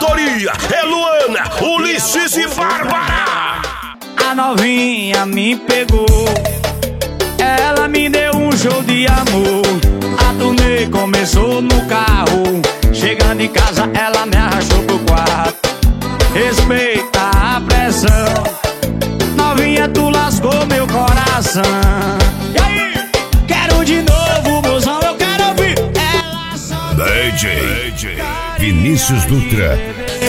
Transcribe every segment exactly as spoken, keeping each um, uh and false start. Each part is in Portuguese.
autoria é Luana, Ulisses e Bárbara. A novinha me pegou, ela me deu um show de amor. A turnê começou no carro, chegando em casa ela me arrastou pro quarto. Respeita a pressão, novinha, tu lascou meu coração. E aí? Quero de novo, mozão, eu quero ouvir ela só D J Vinícius Dutra.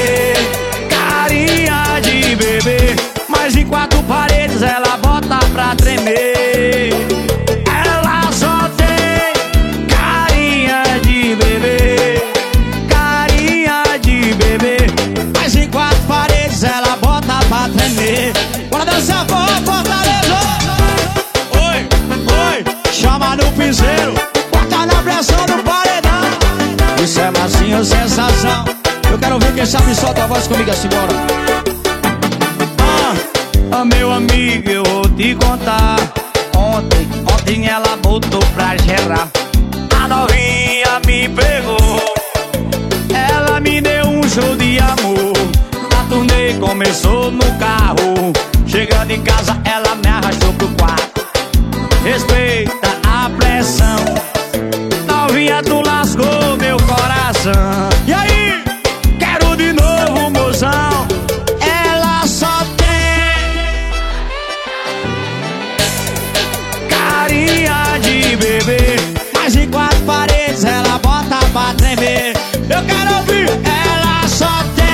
Carinha de bebê, mas em quatro paredes ela bota pra tremer. Ela só tem carinha de bebê, carinha de bebê, mas em quatro paredes ela bota pra tremer. Bora dançar, forró, Fortaleza! Oi, oi, chama no piseiro, bota na pressão do paredão. Isso é massinha, sensação. Eu quero ver quem sabe solta a voz comigo assim, bora. Ah, meu amigo, eu vou te contar. Ontem, ontem ela botou pra gerar. A novinha me pegou, ela me deu um show de amor. A turnê começou no carro, chegando em casa ela me arrastou pro quarto. Respeita a pressão, novinha, tu lascou meu coração. E aí? Quero de novo, mozão, ela só tem carinha de bebê, mas em quatro paredes ela bota pra tremer. Eu quero ouvir, ela só tem.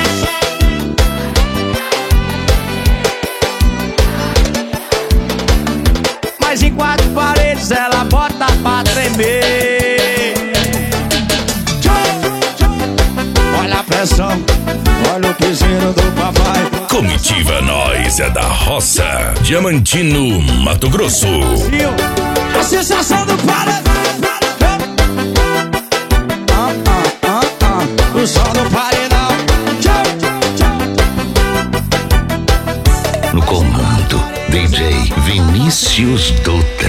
Mas em quatro paredes ela bota pra tremer. Olha a pressão, olha o piseiro do papai. Comitiva Nós é da roça, Diamantino, Mato Grosso. A sensação do paredão. Ah, ah, ah, ah. O som do paredão. No comando, D J Vinícius Dutra.